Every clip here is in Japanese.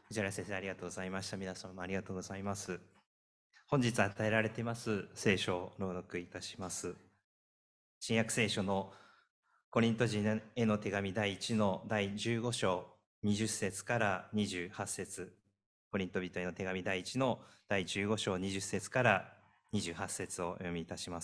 藤原先生、ありがとうございました。皆様もありがとうございます。本日与えられています聖書を朗読いたします。新約聖書のコリント人への手紙第1の第15章20節から28節。コリント人への手紙第1の第15章20節から28節をお読みいたします。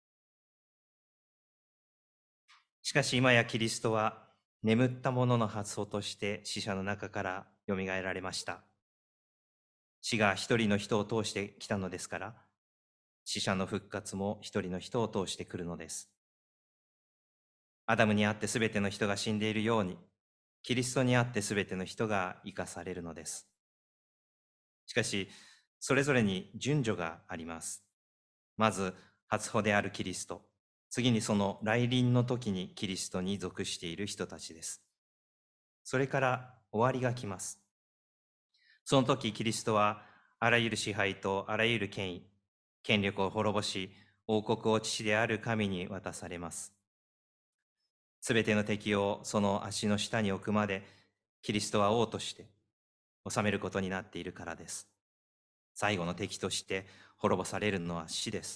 しかし今やキリストは眠った者の発想として死者の中からよみがえられました。死が一人の人を通してきたのですから、死者の復活も一人の人を通してくるのです。アダムにあってすべての人が死んでいるように、キリストにあってすべての人が生かされるのです。しかし、それぞれに順序があります。まず、初歩であるキリスト。次にその来臨の時にキリストに属している人たちです。それから終わりが来ます。その時キリストはあらゆる支配とあらゆる権威、権力を滅ぼし、王国を父である神に渡されます。すべての敵をその足の下に置くまで、キリストは王として治めることになっているからです。最後の敵として滅ぼされるのは死です。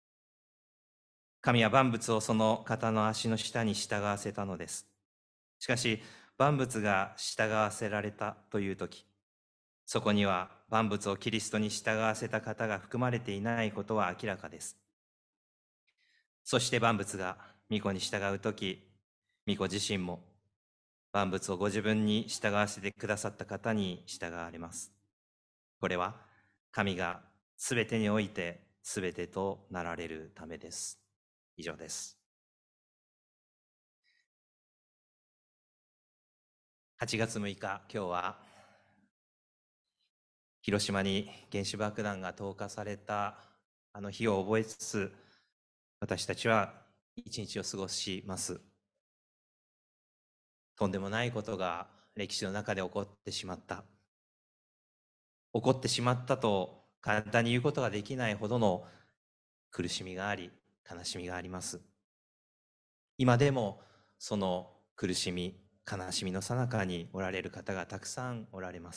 神は万物をその方の足の下に従わせたのです。しかし、万物が従わせられたというとき、そこには万物をキリストに従わせた方が含まれていないことは明らかです。そして万物が御子に従うとき、御子自身も万物をご自分に従わせてくださった方に従われます。これは神がすべてにおいてすべてとなられるためです。以上です。8月6日、今日は広島に原子爆弾が投下されたあの日を覚えつつ、私たちは一日を過ごします。とんでもないことが歴史の中で起こってしまった。起こってしまったと簡単に言うことができないほどの苦しみがあり、悲しみがあります。今でもその苦しみ、悲しみの最中におられる方がたくさんおられます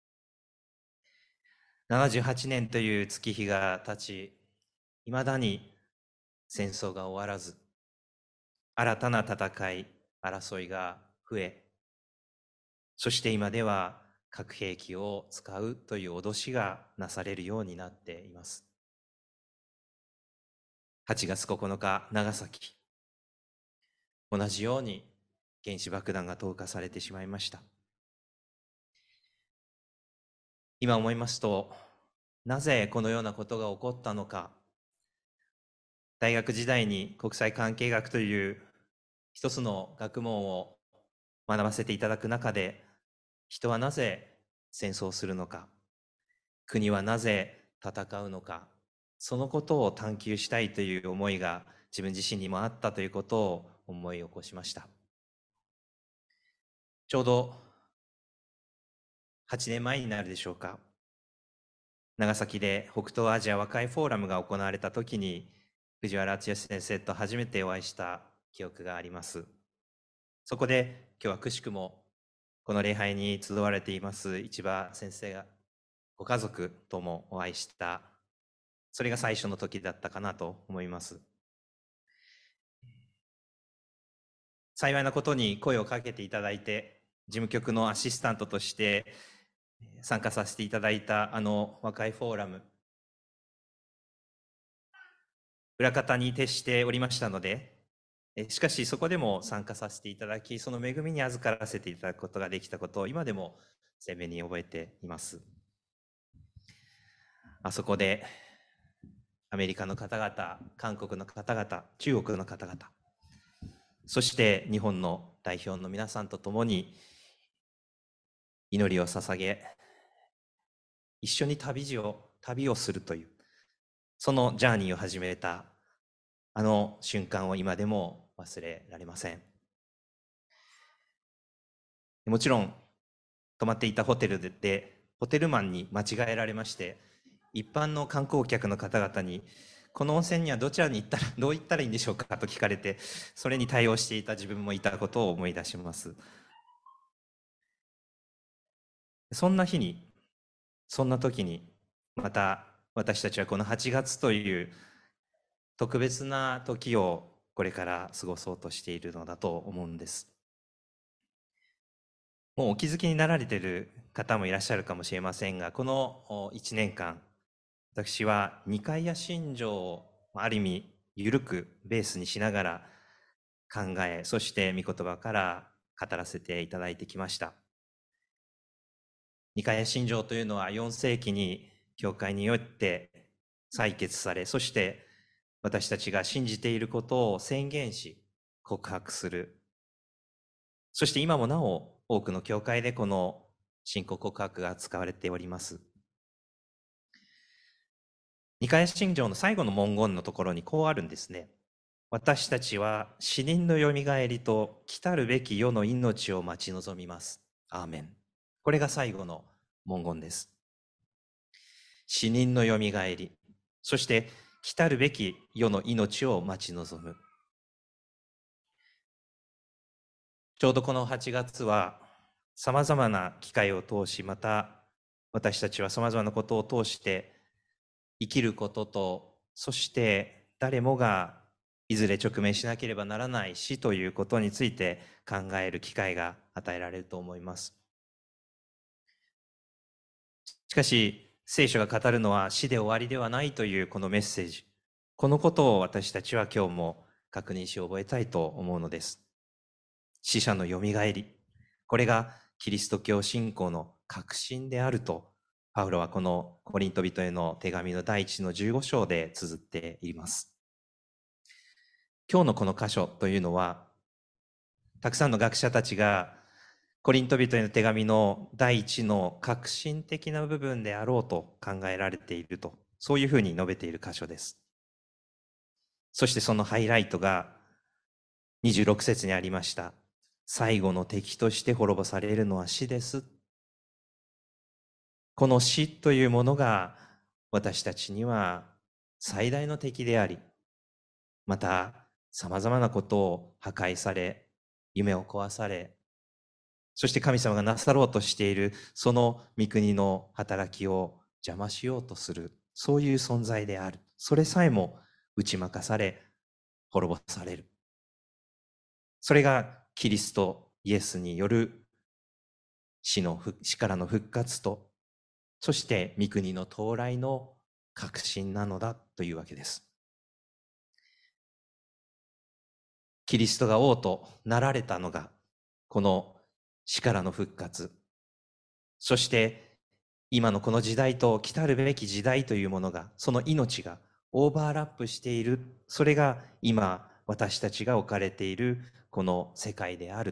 。78年という月日が経ち、いまだに戦争が終わらず、新たな戦い、争いが増え、そして今では核兵器を使うという脅しがなされるようになっています。8月9日、長崎。同じように原子爆弾が投下されてしまいました。今思いますと、なぜこのようなことが起こったのか。大学時代に国際関係学という一つの学問を学ばせていただく中で、人はなぜ戦争をするのか、国はなぜ戦うのか、そのことを探求したいという思いが自分自身にもあったということを思い起こしました。ちょうど8年前になるでしょうか。長崎で北東アジア和解フォーラムが行われた時に、藤原敦先生と初めてお会いした記憶があります。そこで今日はくしくもこの礼拝に集われています市場先生がご家族ともお会いした、それが最初の時だったかなと思います。幸いなことに声をかけていただいて、事務局のアシスタントとして参加させていただいたあの和解フォーラム、裏方に徹しておりましたので、しかしそこでも参加させていただき、その恵みに預からせていただくことができたことを今でも鮮明に覚えています。あそこでアメリカの方々、韓国の方々、中国の方々、そして日本の代表の皆さんと共に祈りを捧げ、一緒に旅をするという、そのジャーニーを始めたあの瞬間を今でも忘れられません。もちろん泊まっていたホテルでホテルマンに間違えられまして、一般の観光客の方々にこの温泉にはどちらに行ったらどう行ったらいいんでしょうかと聞かれて、それに対応していた自分もいたことを思い出します。 そんな日に、そんな時に、また私たちはこの8月という特別な時をこれから過ごそうとしているのだと思うんです。もうお気づきになられている方もいらっしゃるかもしれませんが、この1年間、私はニカイア信条をある意味緩くベースにしながら考え、そして御言葉から語らせていただいてきました。ニカイア信条というのは4世紀に教会によって採決され、そして私たちが信じていることを宣言し告白する。そして今もなお多くの教会でこの信仰告白が使われております。ニカイア信条の最後の文言のところにこうあるんですね。私たちは死人のよみがえりと来たるべき世の命を待ち望みます。アーメン。これが最後の文言です。死人のよみがえり、そして来たるべき世の命を待ち望む。ちょうどこの8月はさまざまな機会を通し、また私たちはさまざまなことを通して生きることと、そして誰もがいずれ直面しなければならない死ということについて考える機会が与えられると思います。しかし聖書が語るのは死で終わりではないというこのメッセージ、このことを私たちは今日も確認し覚えたいと思うのです。死者のよみがえり、これがキリスト教信仰の核心であるとパウロはこのコリント人への手紙の第1の15章で綴っています。今日のこの箇所というのは、たくさんの学者たちがコリント人への手紙の第一の革新的な部分であろうと考えられていると、そういうふうに述べている箇所です。そしてそのハイライトが26節にありました。最後の敵として滅ぼされるのは死です。この死というものが私たちには最大の敵であり、またさまざまなことを破壊され、夢を壊され、そして神様がなさろうとしているその御国の働きを邪魔しようとする、そういう存在である。それさえも打ち負かされ、滅ぼされる。それがキリストイエスによる死からの復活と、そして御国の到来の確信なのだというわけです。キリストが王となられたのがこの死からの復活、そして今のこの時代と来たるべき時代というものが、その命がオーバーラップしている、それが今私たちが置かれているこの世界である。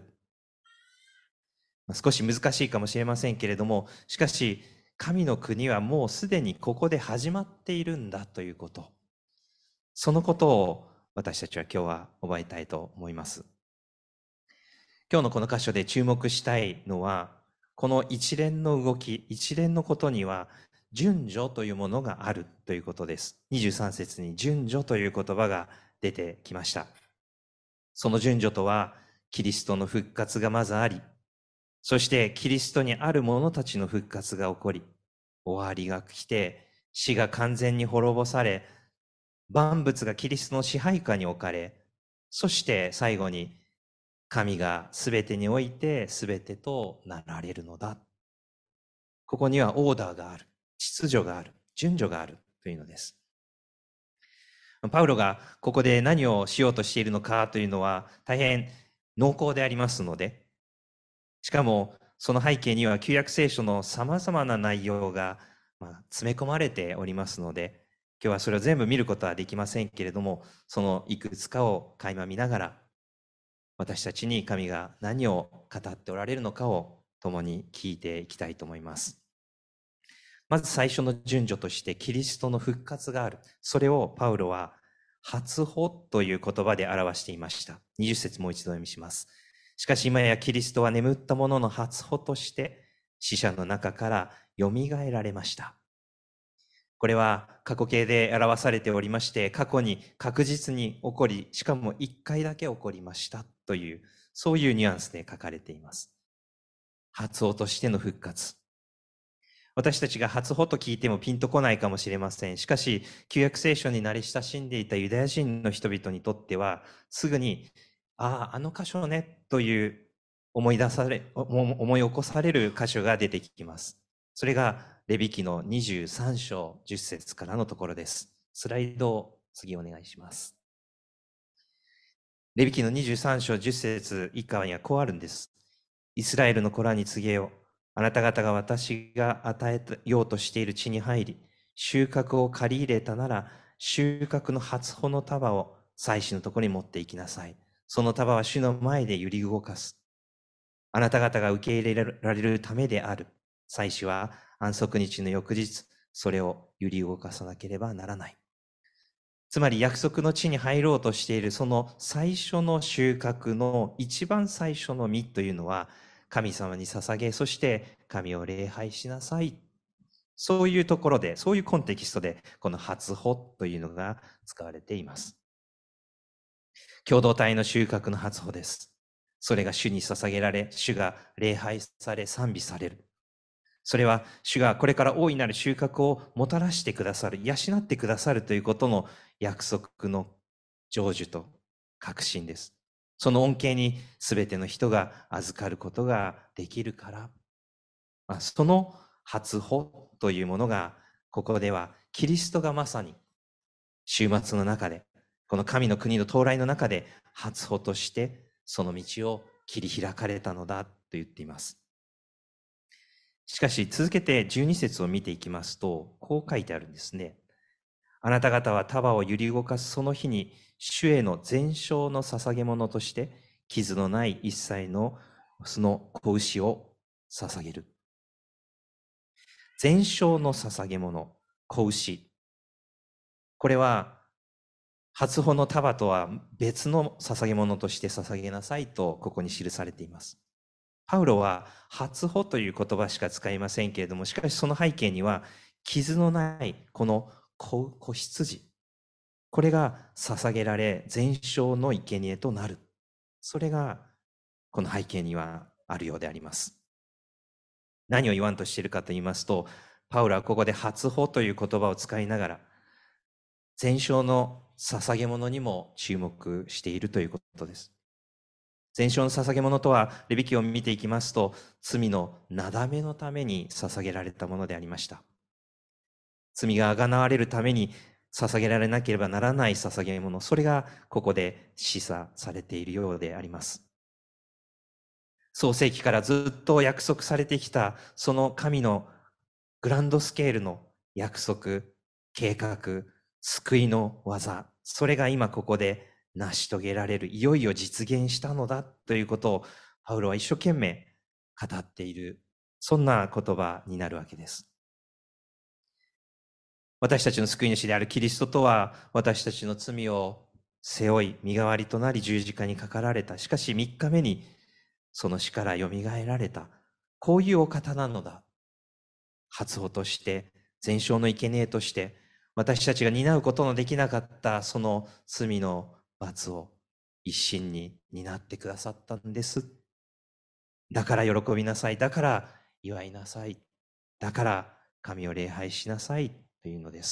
少し難しいかもしれませんけれども、しかし神の国はもうすでにここで始まっているんだということ、そのことを私たちは今日は覚えたいと思います。今日のこの箇所で注目したいのは、この一連の動き、一連のことには順序というものがあるということです。23節に順序という言葉が出てきました。その順序とは、キリストの復活がまずあり、そしてキリストにある者たちの復活が起こり、終わりが来て、死が完全に滅ぼされ、万物がキリストの支配下に置かれ、そして最後に神がすべてにおいてすべてとなられるのだ。ここにはオーダーがある、秩序がある、順序があるというのです。パウロがここで何をしようとしているのかというのは大変濃厚でありますので、しかもその背景には旧約聖書のさまざまな内容が詰め込まれておりますので、今日はそれを全部見ることはできませんけれども、そのいくつかを垣間見ながら、私たちに神が何を語っておられるのかを共に聞いていきたいと思います。まず最初の順序としてキリストの復活がある。それをパウロは初歩という言葉で表していました。20節もう一度読みします。しかし今やキリストは眠った者の初歩として死者の中からよみがえられました。これは過去形で表されておりまして、過去に確実に起こり、しかも一回だけ起こりましたという、そういうニュアンスで書かれています。初歩としての復活。 私たちが初歩と聞いてもピンとこないかもしれません。しかし、旧約聖書に慣れ親しんでいたユダヤ人の人々にとっては、すぐに、あの箇所ね、という思い起こされる箇所が出てきます。それが、レビ記の23章10節からのところです。スライドを次お願いします。レビ記の23章10節以下にはこうあるんです。イスラエルの子らに告げよう。あなた方が私が与えようとしている地に入り、収穫を借り入れたなら、収穫の初穂の束を祭司のところに持って行きなさい。その束は主の前で揺り動かす。あなた方が受け入れられるためである。祭司は安息日の翌日、それを揺り動かさなければならない。つまり約束の地に入ろうとしているその最初の収穫の一番最初の実というのは神様に捧げ、そして神を礼拝しなさい。そういうところで、そういうコンテキストでこの初穂というのが使われています。共同体の収穫の初穂です。それが主に捧げられ、主が礼拝され賛美される。それは主がこれから大いなる収穫をもたらしてくださる、養ってくださるということの約束の成就と確信です。その恩恵にすべての人が預かることができるから、その初歩というものが、ここではキリストがまさに終末の中で、この神の国の到来の中で初歩としてその道を切り開かれたのだと言っています。しかし続けて12節を見ていきますと、こう書いてあるんですね。あなた方は束を揺り動かすその日に、主への全焼の捧げ物として、傷のない一切のその子牛を捧げる。全焼の捧げ物、子牛。これは、初穂の束とは別の捧げ物として捧げなさいと、ここに記されています。パウロは初歩という言葉しか使いませんけれども、しかしその背景には傷のないこの子羊、これが捧げられ全焼の生贄となる。それがこの背景にはあるようであります。何を言わんとしているかと言いますと、パウロはここで初歩という言葉を使いながら、全焼の捧げ物にも注目しているということです。全焼の捧げ物とは、レビ記を見ていきますと、罪のなだめのために捧げられたものでありました。罪があがなわれるために捧げられなければならない捧げ物、それがここで示唆されているようであります。創世記からずっと約束されてきた、その神のグランドスケールの約束、計画、救いの技、それが今ここで成し遂げられる、いよいよ実現したのだということを、パウロは一生懸命語っている、そんな言葉になるわけです。私たちの救い主であるキリストとは、私たちの罪を背負い、身代わりとなり十字架にかかられた。しかし3日目にその死からよみがえられた。こういうお方なのだ。初歩として、全焼の生贄として、私たちが担うことのできなかったその罪の罰を一身に担ってくださったんです。だから喜びなさい。だから祝いなさい。だから神を礼拝しなさいというのです。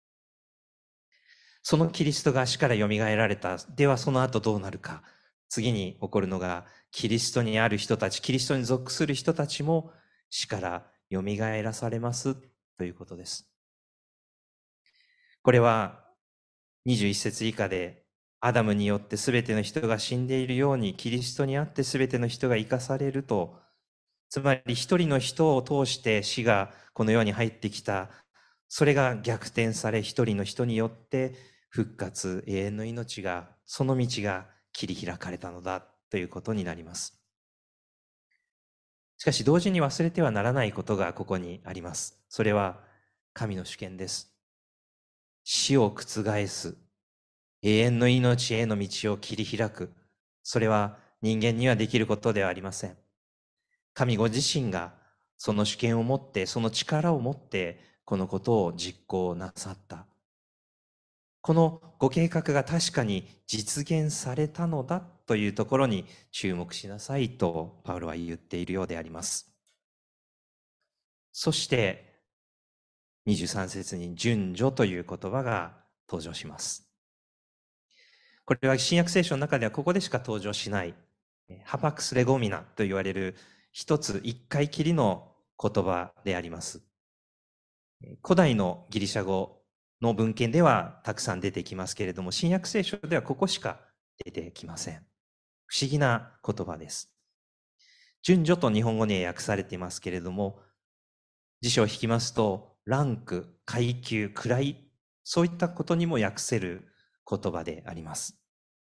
そのキリストが死からよみがえられた。ではその後どうなるか。次に起こるのが、キリストにある人たち、キリストに属する人たちも死からよみがえらされますということです。これは21節以下で、アダムによってすべての人が死んでいるように、キリストにあってすべての人が生かされると、つまり一人の人を通して死がこの世に入ってきた。それが逆転され、一人の人によって復活、永遠の命が、その道が切り開かれたのだということになります。しかし同時に忘れてはならないことがここにあります。それは神の主権です。死を覆す、永遠の命への道を切り開く。それは人間にはできることではありません。神ご自身がその主権を持って、その力を持って、このことを実行なさった。このご計画が確かに実現されたのだというところに注目しなさいとパウロは言っているようであります。 そして23節に順序という言葉が登場します。これは新約聖書の中ではここでしか登場しないハパクスレゴミナと言われる一つ一回きりの言葉であります。古代のギリシャ語の文献ではたくさん出てきますけれども、新約聖書ではここしか出てきません。不思議な言葉です。順序と日本語には訳されていますけれども、辞書を引きますと、ランク、階級、位、そういったことにも訳せる言葉であります。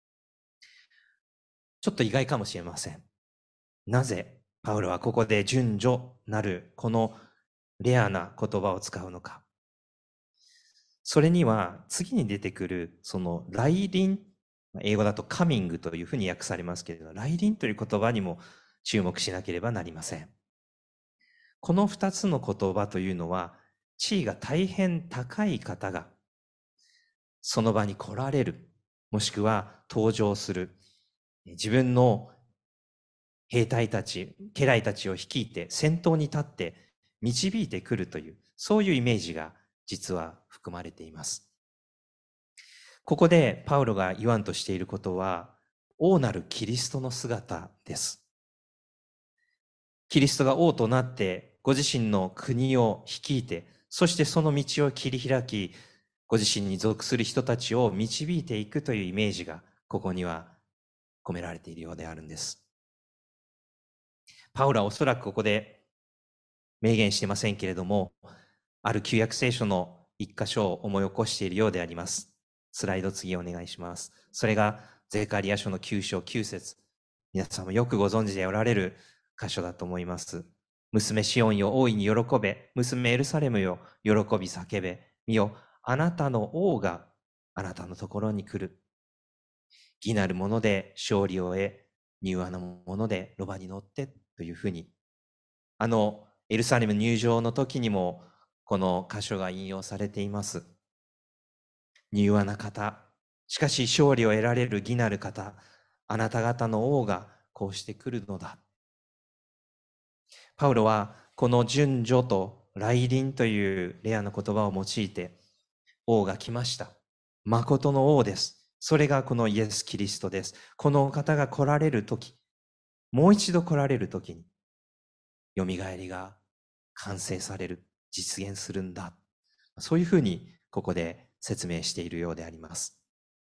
ちょっと意外かもしれません。なぜパウロはここで順序なるこのレアな言葉を使うのか。それには次に出てくるその来臨、英語だとカミングというふうに訳されますけれど、来臨という言葉にも注目しなければなりません。この二つの言葉というのは、地位が大変高い方がその場に来られる、もしくは登場する、自分の兵隊たち、家来たちを率いて先頭に立って導いてくるという、そういうイメージが実は含まれています。ここでパウロが言わんとしていることは、王なるキリストの姿です。キリストが王となって、ご自身の国を率いて、そしてその道を切り開き、ご自身に属する人たちを導いていくというイメージが、ここには込められているようであるんです。パウロはおそらくここで明言していませんけれども、ある旧約聖書の一箇所を思い起こしているようであります。スライド次お願いします。それがゼカリア書の9章9節。皆さんもよくご存知でおられる箇所だと思います。娘シオンよ大いに喜べ、娘エルサレムよ喜び叫べ、見よあなたの王があなたのところに来る。義なるもので勝利を得、柔和なものでロバに乗ってというふうに、エルサレム入場の時にもこの箇所が引用されています。柔和な方、しかし勝利を得られる義なる方、あなた方の王がこうしてくるのだ。パウロはこの順序と来臨というレアな言葉を用いて、王が来ました。誠の王です。それがこのイエス・キリストです。この方が来られるとき、もう一度来られるときに、よみがえりが完成される、実現するんだ。そういうふうにここで説明しているようであります。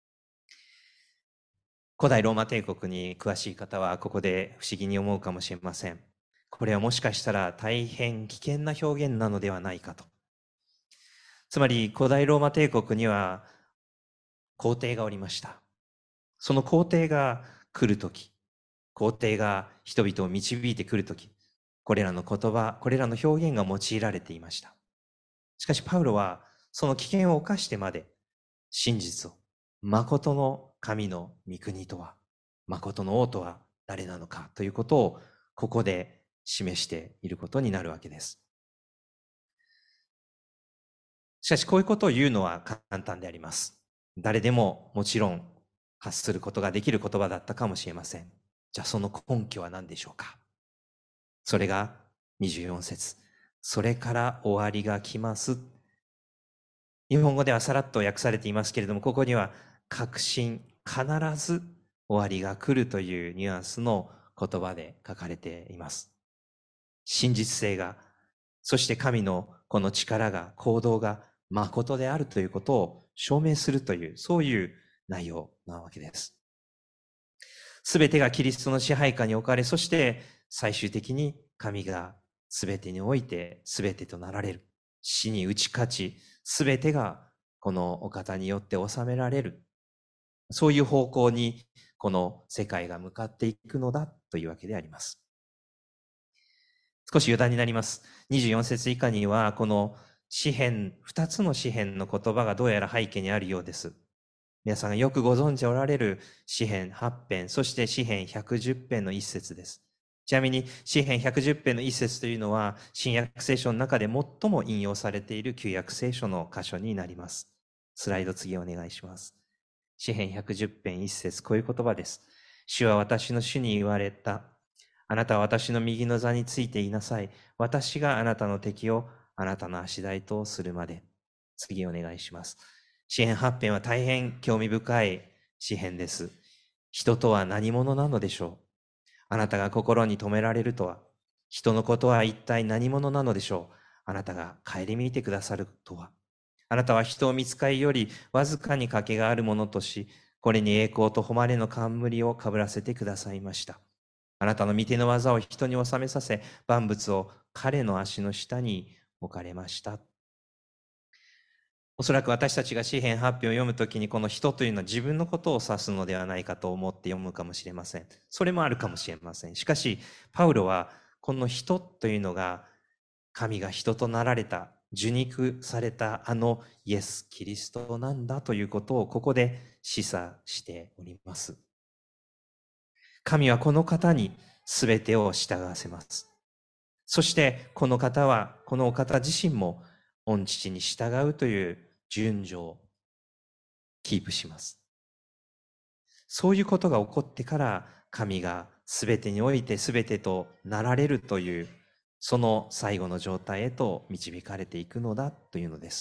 古代ローマ帝国に詳しい方はここで不思議に思うかもしれません。これはもしかしたら大変危険な表現なのではないかと。つまり古代ローマ帝国には皇帝がおりました。その皇帝が来るとき、皇帝が人々を導いてくるとき、これらの言葉、これらの表現が用いられていました。しかしパウロはその危険を冒してまで真実を、誠の神の御国とは、誠の王とは誰なのかということをここで示していることになるわけです。しかしこういうことを言うのは簡単であります。誰でももちろん発することができる言葉だったかもしれません。じゃあその根拠は何でしょうか。それが24節。それから終わりが来ます。日本語ではさらっと訳されていますけれども、ここには確信、必ず終わりが来るというニュアンスの言葉で書かれています。真実性が、そして神のこの力が、行動が誠であるということを証明するという、そういう内容なわけです。すべてがキリストの支配下に置かれ、そして最終的に神がすべてにおいてすべてとなられる。死に打ち勝ち、すべてがこのお方によって収められる。そういう方向にこの世界が向かっていくのだというわけであります。少し余談になります。24節以下にはこの詩編、2つの詩編の言葉がどうやら背景にあるようです。皆さんがよくご存知おられる詩編8編、そして詩編110編の一節です。ちなみに詩編110編の一節というのは新約聖書の中で最も引用されている旧約聖書の箇所になります。スライド次お願いします。詩編110編一節、こういう言葉です。主は私の主に言われた。 あなたは私の右の座についていなさい。私があなたの敵をあなたの足台とするまで。次お願いします。詩編8編は大変興味深い詩編です。人とは何者なのでしょう。あなたが心に留められるとは、人のことは一体何者なのでしょう。あなたが顧みてくださるとは。あなたは人を見つかりよりわずかに賭けがあるものとし、これに栄光と誉れの冠をかぶらせてくださいました。あなたの御手の技を人に収めさせ、万物を彼の足の下に置かれました。おそらく私たちが詩編8編を読むときに、この人というのは自分のことを指すのではないかと思って読むかもしれません。それもあるかもしれません。しかし、パウロはこの人というのが、神が人となられた、受肉されたあのイエス・キリストなんだということをここで示唆しております。神はこの方に全てを従わせます。そしてこの方は、このお方自身も御父に従うという順序をキープします。そういうことが起こってから神が全てにおいて全てとなられるという、その最後の状態へと導かれていくのだというのです。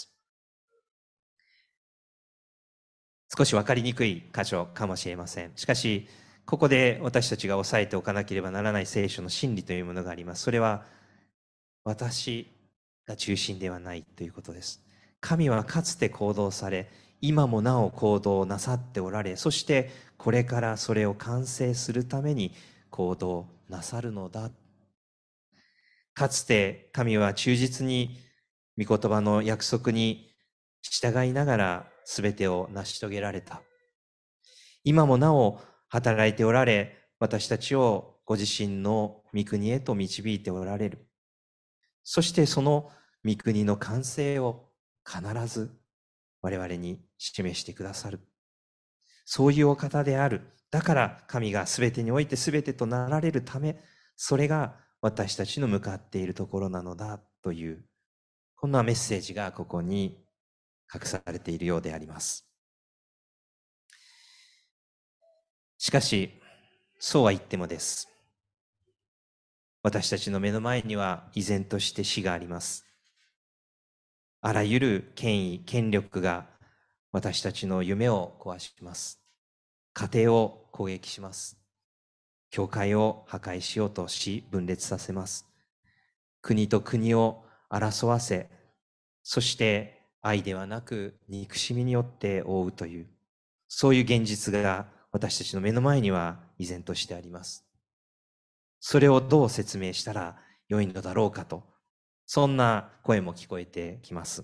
少し分かりにくい箇所かもしれません。しかし、ここで私たちが押さえておかなければならない聖書の真理というものがあります。それは、私が中心ではないということです。神はかつて行動され、今もなお行動なさっておられ、そしてこれからそれを完成するために行動なさるのだ。かつて神は忠実に御言葉の約束に従いながら全てを成し遂げられた。今もなお働いておられ、私たちをご自身の御国へと導いておられる。そしてその御国の完成を必ず我々に示してくださる。そういうお方である。だから神が全てにおいて全てとなられるため、それが私たちの向かっているところなのだという、こんなメッセージがここに隠されているようであります。しかし、そうは言ってもです。私たちの目の前には依然として死があります。あらゆる権威、権力が私たちの夢を壊します。家庭を攻撃します。教会を破壊しようとし、分裂させます。国と国を争わせ、そして愛ではなく憎しみによって覆うという、そういう現実が私たちの目の前には依然としてあります。それをどう説明したら良いのだろうかと、そんな声も聞こえてきます。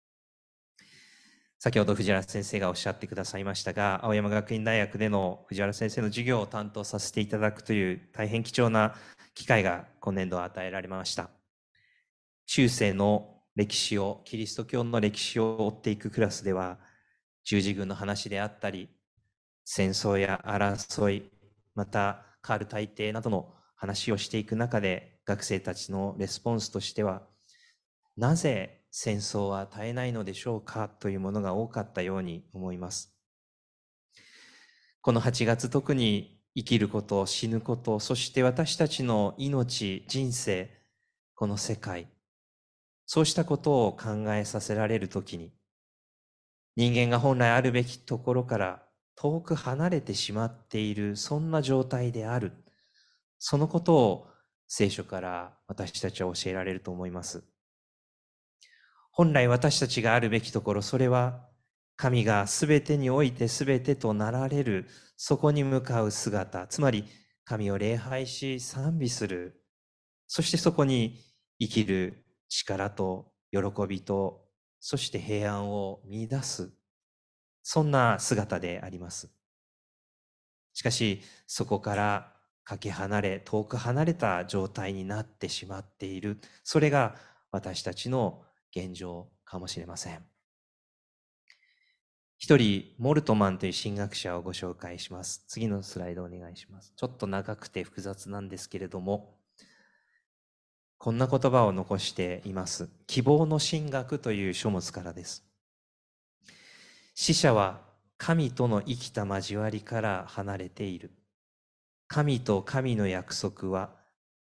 先ほど藤原先生がおっしゃってくださいましたが、青山学院大学での藤原先生の授業を担当させていただくという大変貴重な機会が今年度与えられました。中世の歴史を、キリスト教の歴史を追っていくクラスでは、十字軍の話であったり、戦争や争い、またカール大帝などの話をしていく中で、学生たちのレスポンスとしては、なぜ戦争は絶えないのでしょうかというものが多かったように思います。この8月、特に生きること、死ぬこと、そして私たちの命、人生、この世界、そうしたことを考えさせられるときに、人間が本来あるべきところから遠く離れてしまっている、そんな状態である。そのことを聖書から私たちは教えられると思います。本来私たちがあるべきところ、それは神がすべてにおいてすべてとなられる、そこに向かう姿、つまり神を礼拝し賛美する、そしてそこに生きる力と喜びと、そして平安を見出す、そんな姿であります。しかし、そこからかけ離れ、遠く離れた状態になってしまっている。それが私たちの現状かもしれません。一人、モルトマンという神学者をご紹介します。次のスライドお願いします。ちょっと長くて複雑なんですけれども、こんな言葉を残しています。希望の神学という書物からです。死者は神との生きた交わりから離れている。神と神の約束は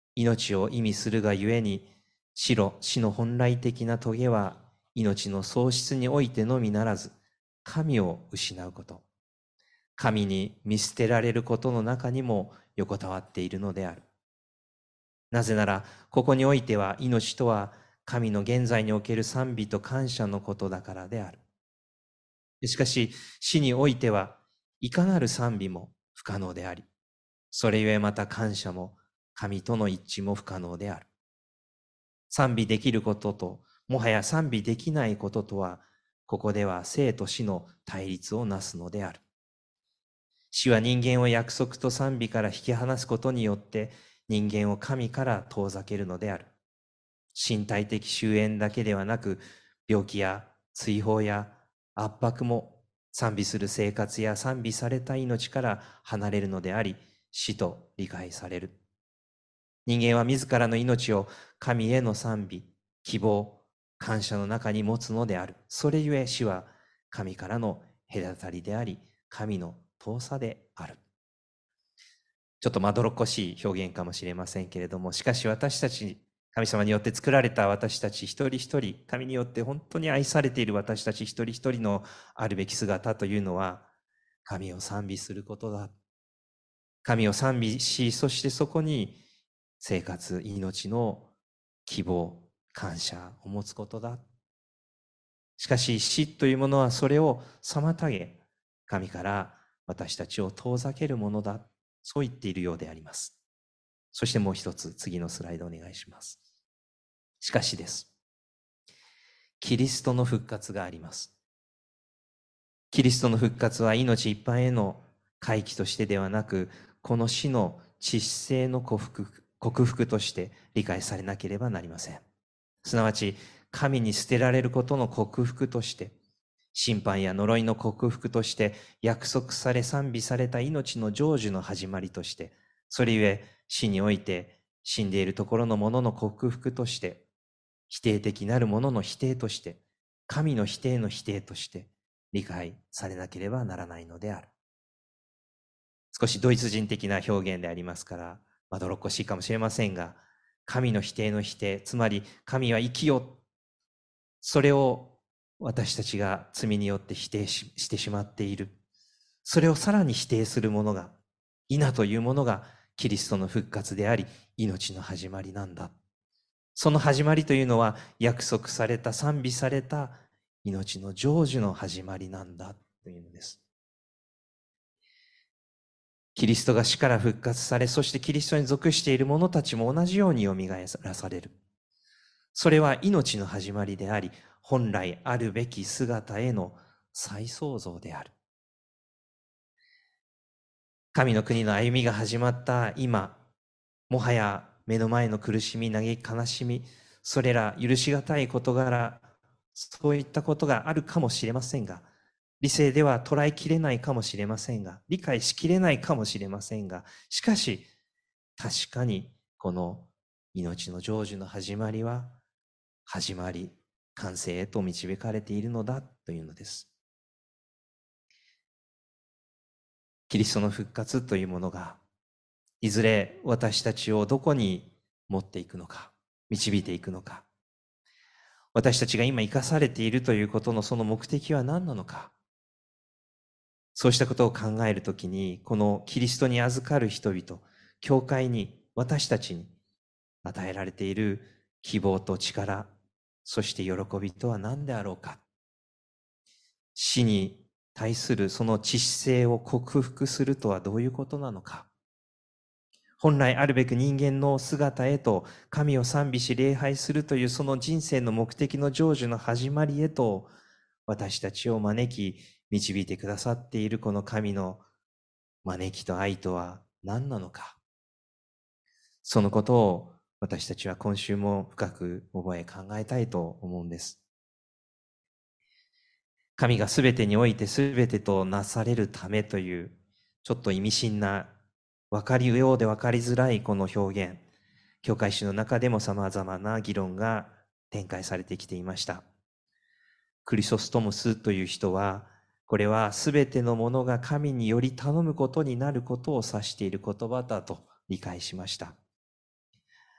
命を意味するがゆえに、死の本来的な棘は命の喪失においてのみならず、神を失うこと、神に見捨てられることの中にも横たわっているのである。なぜなら、ここにおいては命とは神の現在における賛美と感謝のことだからである。しかし、死においてはいかなる賛美も不可能であり、それゆえまた感謝も神との一致も不可能である。賛美できることと、もはや賛美できないこととは、ここでは生と死の対立をなすのである。死は人間を約束と賛美から引き離すことによって、人間を神から遠ざけるのである。身体的終焉だけではなく、病気や追放や圧迫も賛美する生活や賛美された命から離れるのであり、死と理解される。人間は自らの命を神への賛美、希望、感謝の中に持つのである。それゆえ死は神からの隔たりであり、神の遠さである。ちょっとまどろっこしい表現かもしれませんけれども、しかし私たち、神様によって作られた私たち一人一人、神によって本当に愛されている私たち一人一人のあるべき姿というのは、神を賛美することだ。神を賛美し、そしてそこに生活、命の希望、感謝を持つことだ。しかし死というものはそれを妨げ、神から私たちを遠ざけるものだ。そう言っているようであります。そしてもう一つ、次のスライドお願いします。しかしです。キリストの復活があります。キリストの復活は命一般への回帰としてではなく、この死の致死性の克服として理解されなければなりません。すなわち、神に捨てられることの克服として、審判や呪いの克服として、約束され賛美された命の成就の始まりとして、それゆえ死において死んでいるところのものの克服として、否定的なるものの否定として、神の否定の否定として理解されなければならないのである。少しドイツ人的な表現でありますから、まどろっこしいかもしれませんが、神の否定の否定、つまり神は生きよ、それを私たちが罪によって否定してしまっている。それをさらに否定するものが、イナというものがキリストの復活であり、命の始まりなんだ。その始まりというのは約束された、賛美された命の成就の始まりなんだというのです。キリストが死から復活され、そしてキリストに属している者たちも同じようによみがえらされる。それは命の始まりであり、本来あるべき姿への再創造である。神の国の歩みが始まった今、もはや目の前の苦しみ、嘆き、悲しみ、それら許しがたい事柄、そういったことがあるかもしれませんが、理性では捉えきれないかもしれませんが、理解しきれないかもしれませんが、しかし、確かにこの命の成就の始まりは、始まり、完成へと導かれているのだというのです。キリストの復活というものが、いずれ私たちをどこに持っていくのか、導いていくのか、私たちが今生かされているということのその目的は何なのか、そうしたことを考えるときに、このキリストに預かる人々、教会に、私たちに与えられている希望と力、そして喜びとは何であろうか。死に対するその致死性を克服するとはどういうことなのか。本来あるべく人間の姿へと神を賛美し礼拝するというその人生の目的の成就の始まりへと私たちを招き導いてくださっているこの神の招きと愛とは何なのか。そのことを私たちは今週も深く覚え考えたいと思うんです。神がすべてにおいてすべてとなされるためというちょっと意味深な分かりようで分かりづらいこの表現、教会史の中でも様々な議論が展開されてきていました。クリソストムスという人は、これはすべてのものが神により頼むことになることを指している言葉だと理解しました。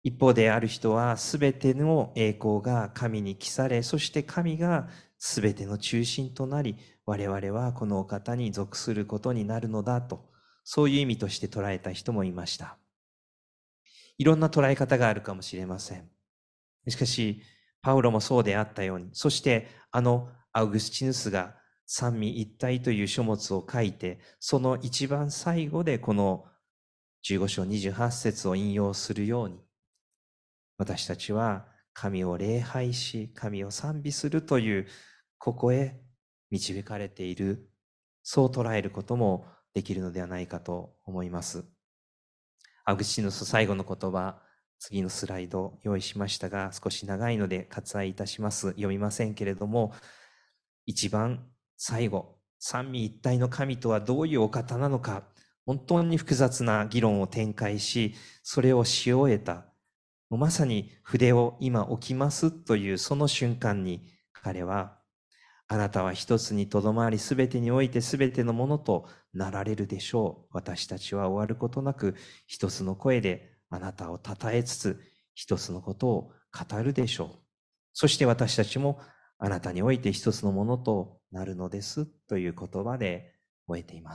一方である人はすべての栄光が神に帰され、そして神がすべての中心となり、我々はこのお方に属することになるのだと、そういう意味として捉えた人もいました。いろんな捉え方があるかもしれません。しかし、パウロもそうであったように、そしてアウグスチヌスが三位一体という書物を書いて、その一番最後でこの15章28節を引用するように、私たちは神を礼拝し、神を賛美するという、ここへ導かれている、そう捉えることもできるのではないかと思います。アウグスチヌス最後の言葉、次のスライドを用意しましたが、少し長いので割愛いたします。読みませんけれども、一番最後、三位一体の神とはどういうお方なのか、本当に複雑な議論を展開し、それをし終えた。まさに筆を今置きますというその瞬間に、彼は、あなたは一つにとどまり、すべてにおいてすべてのものとなられるでしょう。私たちは終わることなく、一つの声であなたを称えつつ、一つのことを語るでしょう。そして私たちもあなたにおいて一つのものとなるのですという言葉で終えています。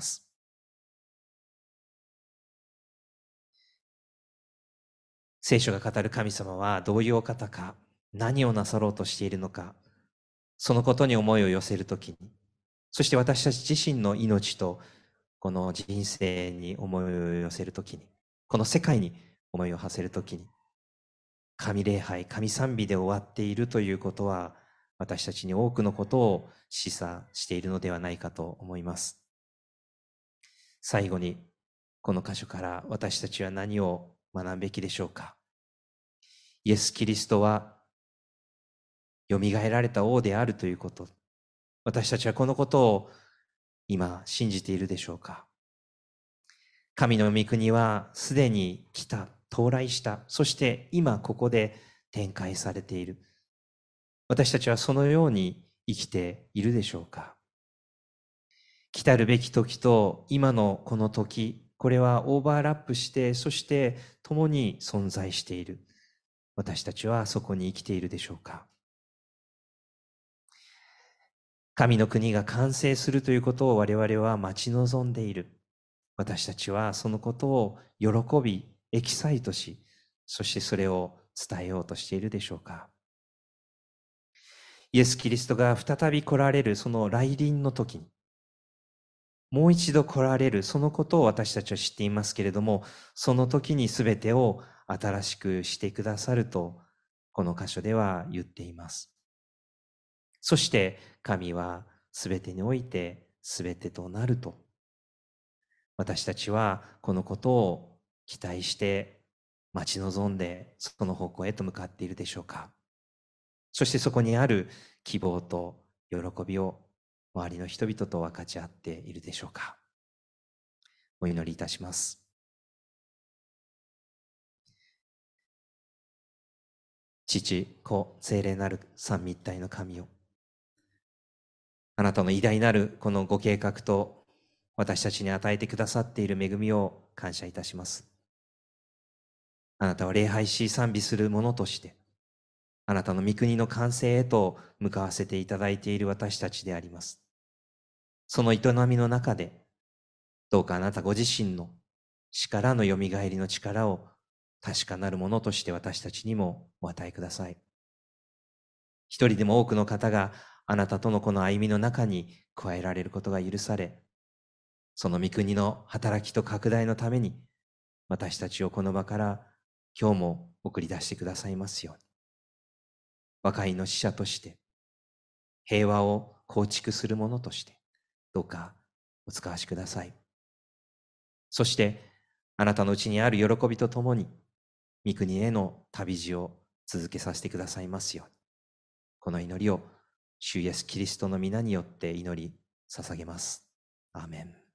聖書が語る神様はどういうお方か、何をなさろうとしているのか、そのことに思いを寄せるときに、そして私たち自身の命とこの人生に思いを寄せるときに、この世界に思いを馳せるときに、神礼拝、神賛美で終わっているということは、私たちに多くのことを示唆しているのではないかと思います。最後に、この箇所から私たちは何を学ぶべきでしょうか。イエス・キリストは、よみがえられた王であるということ。私たちはこのことを今信じているでしょうか。神の御国はすでに来た、到来した、そして今ここで展開されている。私たちはそのように生きているでしょうか。来たるべき時と今のこの時、これはオーバーラップして、そして共に存在している。私たちはそこに生きているでしょうか。神の国が完成するということを我々は待ち望んでいる。私たちはそのことを喜び、エキサイトし、そしてそれを伝えようとしているでしょうか。イエス・キリストが再び来られるその来臨の時に、もう一度来られるそのことを私たちは知っていますけれども、その時に全てを新しくしてくださると、この箇所では言っています。そして神は全てにおいて全てとなると。私たちはこのことを期待して待ち望んでその方向へと向かっているでしょうか。そしてそこにある希望と喜びを周りの人々と分かち合っているでしょうか。お祈りいたします。父、子、聖霊なる三位一体の神よ。あなたの偉大なるこのご計画と私たちに与えてくださっている恵みを感謝いたします。あなたは礼拝し賛美するものとして、あなたの御国の完成へと向かわせていただいている私たちであります。その営みの中で、どうかあなたご自身の死からのよみがえりの力を確かなるものとして私たちにもお与えください。一人でも多くの方があなたとのこの歩みの中に加えられることが許され、その御国の働きと拡大のために私たちをこの場から今日も送り出してくださいますように。和解の使者として平和を構築するものとしてどうかお使わしください。そしてあなたのうちにある喜びとともに御国への旅路を続けさせてくださいますように。この祈りを主イエスキリストの皆によって祈り捧げます。アーメン。